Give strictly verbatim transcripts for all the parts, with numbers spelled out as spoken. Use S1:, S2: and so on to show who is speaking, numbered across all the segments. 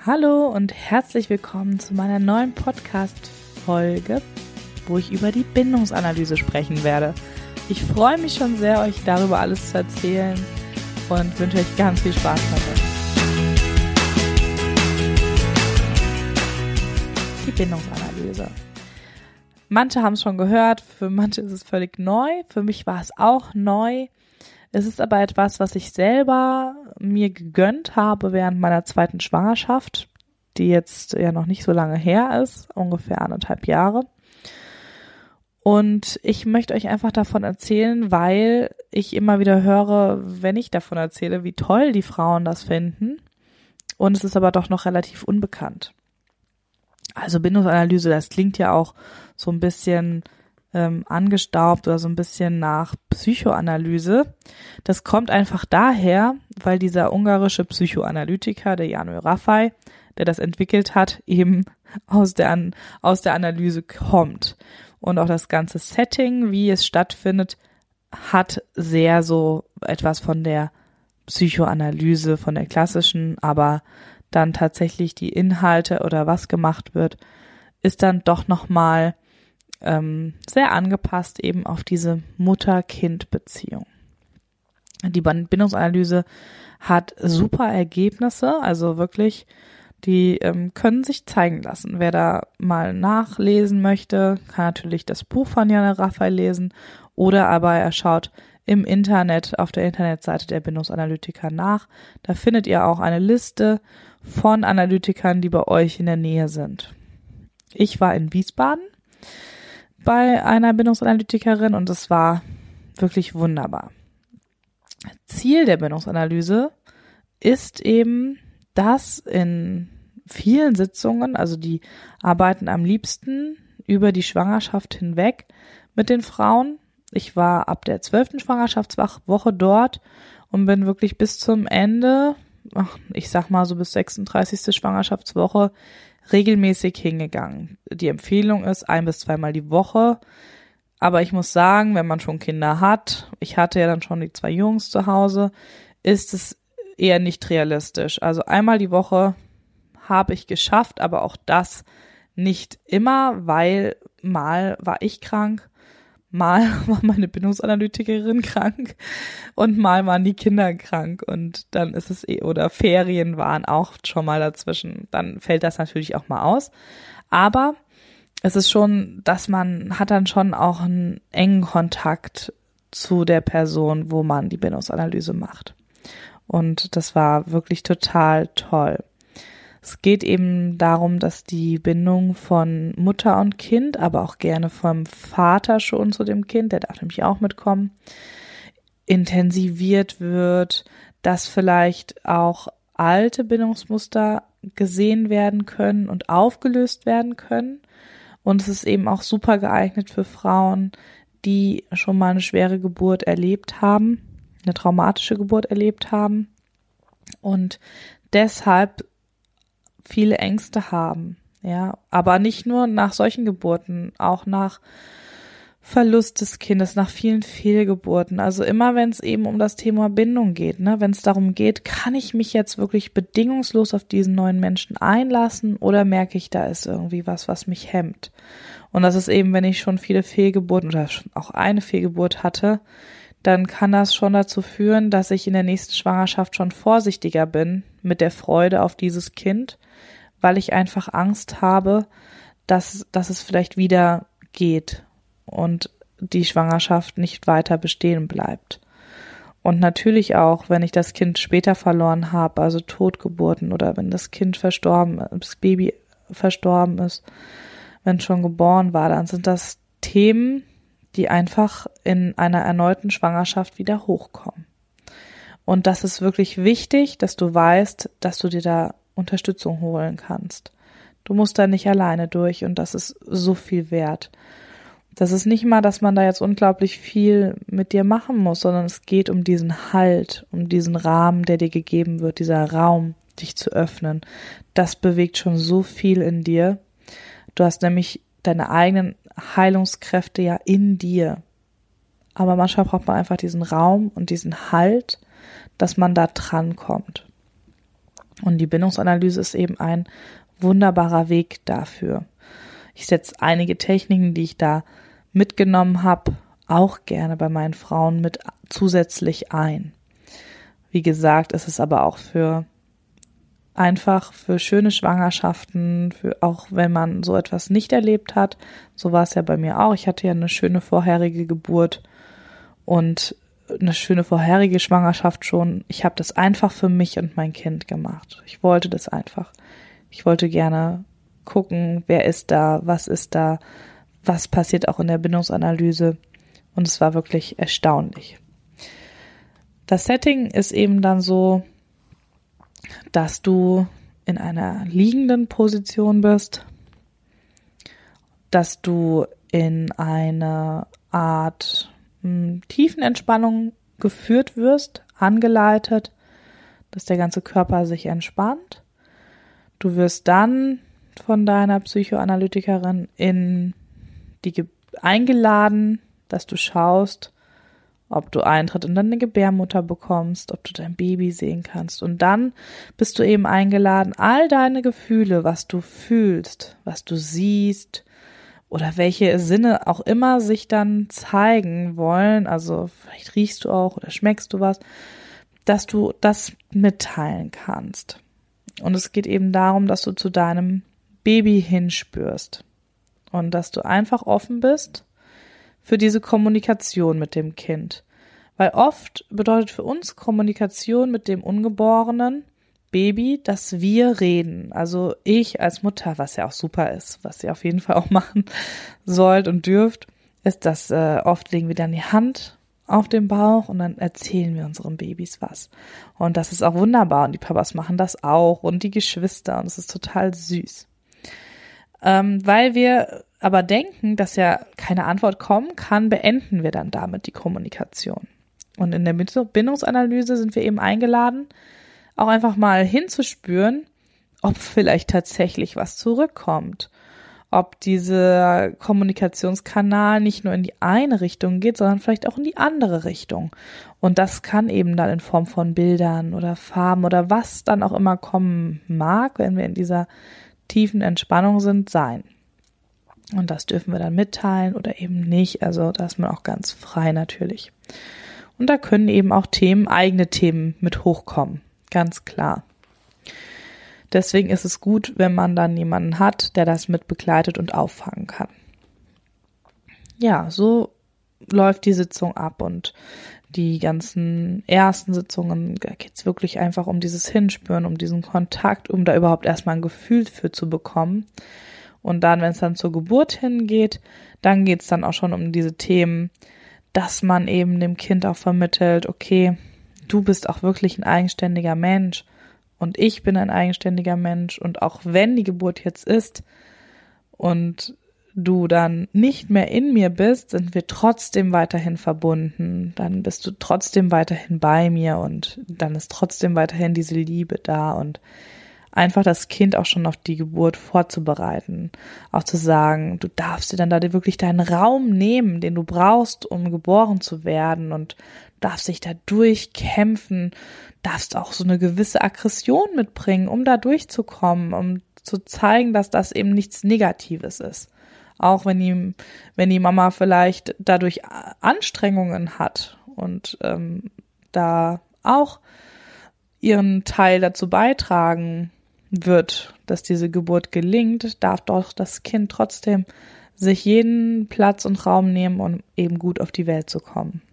S1: Hallo und herzlich willkommen zu meiner neuen Podcast-Folge, wo ich über die Bindungsanalyse sprechen werde. Ich freue mich schon sehr, euch darüber alles zu erzählen und wünsche euch ganz viel Spaß dabei. Die Bindungsanalyse. Manche haben es schon gehört, für manche ist es völlig neu, für mich war es auch neu. Es ist aber etwas, was ich selber mir gegönnt habe während meiner zweiten Schwangerschaft, die jetzt ja noch nicht so lange her ist, ungefähr anderthalb Jahre. Und ich möchte euch einfach davon erzählen, weil ich immer wieder höre, wenn ich davon erzähle, wie toll die Frauen das finden. Und es ist aber doch noch relativ unbekannt. Also Bindungsanalyse, das klingt ja auch so ein bisschen ähm, angestaubt oder so ein bisschen nach Psychoanalyse. Das kommt einfach daher, weil dieser ungarische Psychoanalytiker, der János Rafai, der das entwickelt hat, eben aus der, An- aus der Analyse kommt. Und auch das ganze Setting, wie es stattfindet, hat sehr so etwas von der Psychoanalyse, von der klassischen, aber dann tatsächlich die Inhalte oder was gemacht wird, ist dann doch nochmal ähm, sehr angepasst eben auf diese Mutter-Kind-Beziehung. Die Bindungsanalyse hat super Ergebnisse, also wirklich, die ähm, können sich zeigen lassen. Wer da mal nachlesen möchte, kann natürlich das Buch von János Rafai lesen oder aber er schaut im Internet, auf der Internetseite der Bindungsanalytiker nach. Da findet ihr auch eine Liste von Analytikern, die bei euch in der Nähe sind. Ich war in Wiesbaden bei einer Bindungsanalytikerin und es war wirklich wunderbar. Ziel der Bindungsanalyse ist eben, dass in vielen Sitzungen, also die arbeiten am liebsten über die Schwangerschaft hinweg mit den Frauen. Ich war ab der zwölften Schwangerschaftswoche dort und bin wirklich bis zum Ende, ich sag mal so bis sechsunddreißigste Schwangerschaftswoche, regelmäßig hingegangen. Die Empfehlung ist ein bis zweimal die Woche, aber ich muss sagen, wenn man schon Kinder hat, ich hatte ja dann schon die zwei Jungs zu Hause, ist es eher nicht realistisch. Also einmal die Woche habe ich geschafft, aber auch das nicht immer, weil mal war ich krank, mal war meine Bindungsanalytikerin krank und mal waren die Kinder krank und dann ist es eh, oder Ferien waren auch schon mal dazwischen. Dann fällt das natürlich auch mal aus. Aber es ist schon, dass man hat dann schon auch einen engen Kontakt zu der Person, wo man die Bindungsanalyse macht. Und das war wirklich total toll. Es geht eben darum, dass die Bindung von Mutter und Kind, aber auch gerne vom Vater schon zu dem Kind, der darf nämlich auch mitkommen, intensiviert wird, dass vielleicht auch alte Bindungsmuster gesehen werden können und aufgelöst werden können. Und es ist eben auch super geeignet für Frauen, die schon mal eine schwere Geburt erlebt haben, eine traumatische Geburt erlebt haben und deshalb viele Ängste haben, ja, aber nicht nur nach solchen Geburten, auch nach Verlust des Kindes, nach vielen Fehlgeburten. Also immer, wenn es eben um das Thema Bindung geht, ne, wenn es darum geht, kann ich mich jetzt wirklich bedingungslos auf diesen neuen Menschen einlassen oder merke ich, da ist irgendwie was, was mich hemmt. Und das ist eben, wenn ich schon viele Fehlgeburten oder auch eine Fehlgeburt hatte, dann kann das schon dazu führen, dass ich in der nächsten Schwangerschaft schon vorsichtiger bin mit der Freude auf dieses Kind, weil ich einfach Angst habe, dass, dass es vielleicht wieder geht und die Schwangerschaft nicht weiter bestehen bleibt. Und natürlich auch, wenn ich das Kind später verloren habe, also Totgeburten oder wenn das Kind verstorben, das Baby verstorben ist, wenn es schon geboren war, dann sind das Themen, die einfach in einer erneuten Schwangerschaft wieder hochkommen. Und das ist wirklich wichtig, dass du weißt, dass du dir da Unterstützung holen kannst. Du musst da nicht alleine durch und das ist so viel wert. Das ist nicht mal, dass man da jetzt unglaublich viel mit dir machen muss, sondern es geht um diesen Halt, um diesen Rahmen, der dir gegeben wird, dieser Raum, dich zu öffnen. Das bewegt schon so viel in dir. Du hast nämlich deine eigenen Heilungskräfte ja in dir. Aber manchmal braucht man einfach diesen Raum und diesen Halt, dass man da dran kommt. Und die Bindungsanalyse ist eben ein wunderbarer Weg dafür. Ich setze einige Techniken, die ich da mitgenommen habe, auch gerne bei meinen Frauen mit zusätzlich ein. Wie gesagt, ist es aber auch für einfach für schöne Schwangerschaften, für auch wenn man so etwas nicht erlebt hat. So war es ja bei mir auch. Ich hatte ja eine schöne vorherige Geburt und eine schöne vorherige Schwangerschaft schon. Ich habe das einfach für mich und mein Kind gemacht. Ich wollte das einfach. Ich wollte gerne gucken, wer ist da, was ist da, was passiert auch in der Bindungsanalyse. Und es war wirklich erstaunlich. Das Setting ist eben dann so, dass du in einer liegenden Position bist, dass du in eine Art mh, Tiefenentspannung geführt wirst, angeleitet, dass der ganze Körper sich entspannt. Du wirst dann von deiner Psychoanalytikerin in die Ge- eingeladen, dass du schaust, ob du Eintritt in deine Gebärmutter bekommst, ob du dein Baby sehen kannst. Und dann bist du eben eingeladen, all deine Gefühle, was du fühlst, was du siehst oder welche Sinne auch immer sich dann zeigen wollen, also vielleicht riechst du auch oder schmeckst du was, dass du das mitteilen kannst. Und es geht eben darum, dass du zu deinem Baby hinspürst und dass du einfach offen bist für diese Kommunikation mit dem Kind. Weil oft bedeutet für uns Kommunikation mit dem ungeborenen Baby, dass wir reden. Also ich als Mutter, was ja auch super ist, was ihr auf jeden Fall auch machen sollt und dürft, ist, dass äh, oft legen wir dann die Hand auf den Bauch und dann erzählen wir unseren Babys was. Und das ist auch wunderbar und die Papas machen das auch und die Geschwister und es ist total süß. Ähm, weil wir aber denken, dass ja keine Antwort kommen kann, beenden wir dann damit die Kommunikation. Und in der Bindungsanalyse sind wir eben eingeladen, auch einfach mal hinzuspüren, ob vielleicht tatsächlich was zurückkommt. Ob dieser Kommunikationskanal nicht nur in die eine Richtung geht, sondern vielleicht auch in die andere Richtung. Und das kann eben dann in Form von Bildern oder Farben oder was dann auch immer kommen mag, wenn wir in dieser tiefen Entspannung sind, sein. Und das dürfen wir dann mitteilen oder eben nicht. Also da ist man auch ganz frei natürlich. Und da können eben auch Themen, eigene Themen mit hochkommen. Ganz klar. Deswegen ist es gut, wenn man dann jemanden hat, der das mit begleitet und auffangen kann. Ja, so läuft die Sitzung ab und die ganzen ersten Sitzungen, da geht es wirklich einfach um dieses Hinspüren, um diesen Kontakt, um da überhaupt erstmal ein Gefühl für zu bekommen. Und dann, wenn es dann zur Geburt hingeht, dann geht es dann auch schon um diese Themen, dass man eben dem Kind auch vermittelt, okay, du bist auch wirklich ein eigenständiger Mensch und ich bin ein eigenständiger Mensch und auch wenn die Geburt jetzt ist und du dann nicht mehr in mir bist, sind wir trotzdem weiterhin verbunden, dann bist du trotzdem weiterhin bei mir und dann ist trotzdem weiterhin diese Liebe da und einfach das Kind auch schon auf die Geburt vorzubereiten, auch zu sagen, du darfst dir dann da wirklich deinen Raum nehmen, den du brauchst, um geboren zu werden und darfst dich da durchkämpfen, darfst auch so eine gewisse Aggression mitbringen, um da durchzukommen, um zu zeigen, dass das eben nichts Negatives ist. Auch wenn die, wenn die Mama vielleicht dadurch Anstrengungen hat und ähm, da auch ihren Teil dazu beitragen wird, dass diese Geburt gelingt, darf doch das Kind trotzdem sich jeden Platz und Raum nehmen, um eben gut auf die Welt zu kommen.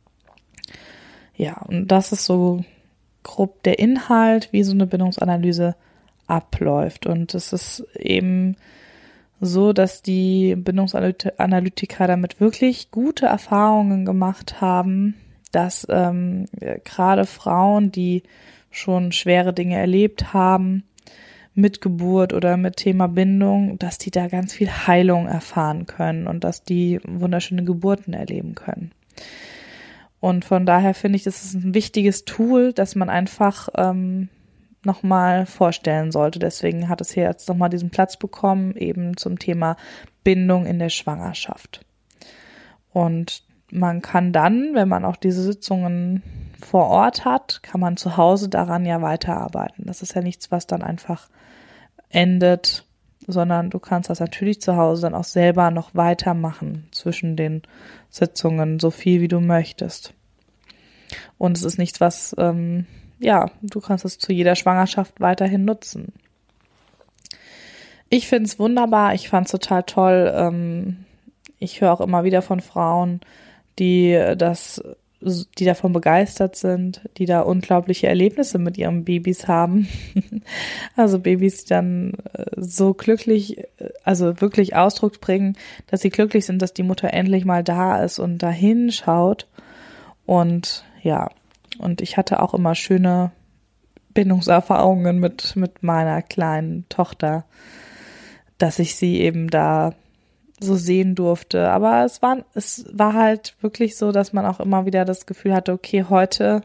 S1: Ja, und das ist so grob der Inhalt, wie so eine Bindungsanalyse abläuft. Und es ist eben so, dass die Bindungsanalytiker damit wirklich gute Erfahrungen gemacht haben, dass ähm, gerade Frauen, die schon schwere Dinge erlebt haben, mit Geburt oder mit Thema Bindung, dass die da ganz viel Heilung erfahren können und dass die wunderschöne Geburten erleben können. Und von daher finde ich, das ist ein wichtiges Tool, das man einfach ähm, nochmal vorstellen sollte. Deswegen hat es hier jetzt nochmal diesen Platz bekommen, eben zum Thema Bindung in der Schwangerschaft. Und man kann dann, wenn man auch diese Sitzungen vor Ort hat, kann man zu Hause daran ja weiterarbeiten. Das ist ja nichts, was dann einfach endet, sondern du kannst das natürlich zu Hause dann auch selber noch weitermachen zwischen den Sitzungen, so viel wie du möchtest. Und es ist nichts, was, ähm, ja, du kannst es zu jeder Schwangerschaft weiterhin nutzen. Ich finde es wunderbar, ich fand es total toll. Ähm, ich höre auch immer wieder von Frauen, die das, die davon begeistert sind, die da unglaubliche Erlebnisse mit ihren Babys haben. Also Babys, die dann so glücklich, also wirklich Ausdruck bringen, dass sie glücklich sind, dass die Mutter endlich mal da ist und da hinschaut. Und ja, und ich hatte auch immer schöne Bindungserfahrungen mit, mit meiner kleinen Tochter, dass ich sie eben da so sehen durfte. Aber es war, es war halt wirklich so, dass man auch immer wieder das Gefühl hatte, okay, heute,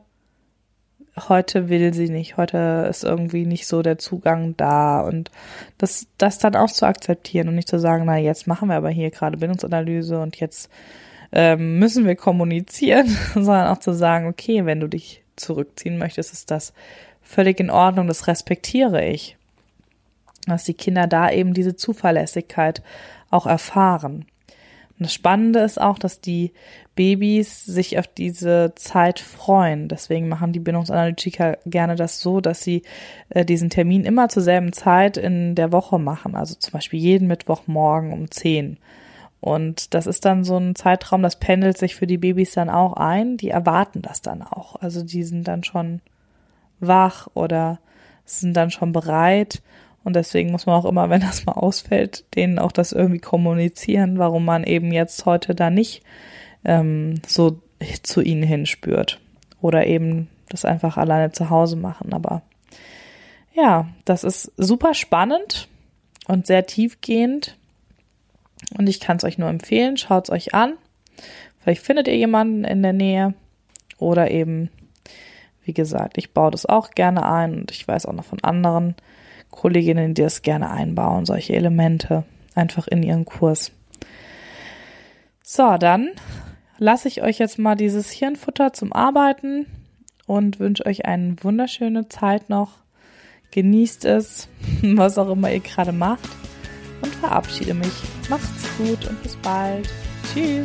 S1: heute will sie nicht, heute ist irgendwie nicht so der Zugang da. Und das, das dann auch zu akzeptieren und nicht zu sagen, na, jetzt machen wir aber hier gerade Bindungsanalyse und jetzt ähm, müssen wir kommunizieren, sondern auch zu sagen, okay, wenn du dich zurückziehen möchtest, ist das völlig in Ordnung, das respektiere ich. Dass die Kinder da eben diese Zuverlässigkeit auch erfahren. Und das Spannende ist auch, dass die Babys sich auf diese Zeit freuen. Deswegen machen die Bindungsanalytiker gerne das so, dass sie äh, diesen Termin immer zur selben Zeit in der Woche machen. Also zum Beispiel jeden Mittwochmorgen um zehn. Und das ist dann so ein Zeitraum, das pendelt sich für die Babys dann auch ein. Die erwarten das dann auch. Also die sind dann schon wach oder sind dann schon bereit. Und deswegen muss man auch immer, wenn das mal ausfällt, denen auch das irgendwie kommunizieren, warum man eben jetzt heute da nicht ähm, so zu ihnen hinspürt. Oder eben das einfach alleine zu Hause machen. Aber ja, das ist super spannend und sehr tiefgehend. Und ich kann es euch nur empfehlen, schaut es euch an. Vielleicht findet ihr jemanden in der Nähe. Oder eben, wie gesagt, ich baue das auch gerne ein. Und ich weiß auch noch von anderen Kolleginnen, die das gerne einbauen, solche Elemente einfach in ihren Kurs. So, dann lasse ich euch jetzt mal dieses Hirnfutter zum Arbeiten und wünsche euch eine wunderschöne Zeit noch. Genießt es, was auch immer ihr gerade macht, und verabschiede mich. Macht's gut und bis bald. Tschüss.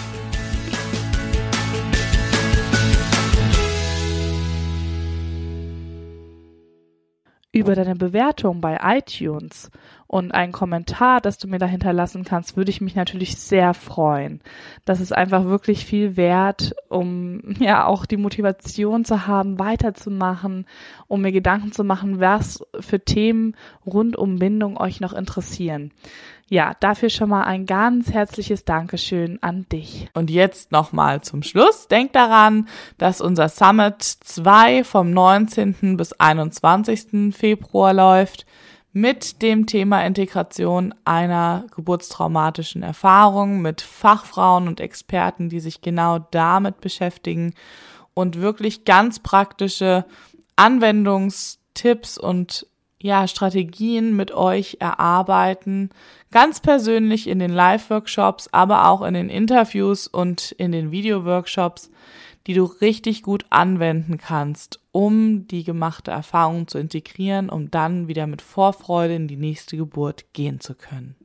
S1: Über deine Bewertung bei iTunes und einen Kommentar, das du mir da hinterlassen kannst, würde ich mich natürlich sehr freuen. Das ist einfach wirklich viel wert, um ja auch die Motivation zu haben, weiterzumachen, um mir Gedanken zu machen, was für Themen rund um Bindung euch noch interessieren. Ja, dafür schon mal ein ganz herzliches Dankeschön an dich. Und jetzt nochmal zum Schluss. Denk daran, dass unser Summit zwei vom neunzehnten bis einundzwanzigsten Februar läuft mit dem Thema Integration einer geburtstraumatischen Erfahrung mit Fachfrauen und Experten, die sich genau damit beschäftigen und wirklich ganz praktische Anwendungstipps und ja, Strategien mit euch erarbeiten, ganz persönlich in den Live-Workshops, aber auch in den Interviews und in den Video-Workshops, die du richtig gut anwenden kannst, um die gemachte Erfahrung zu integrieren, um dann wieder mit Vorfreude in die nächste Geburt gehen zu können.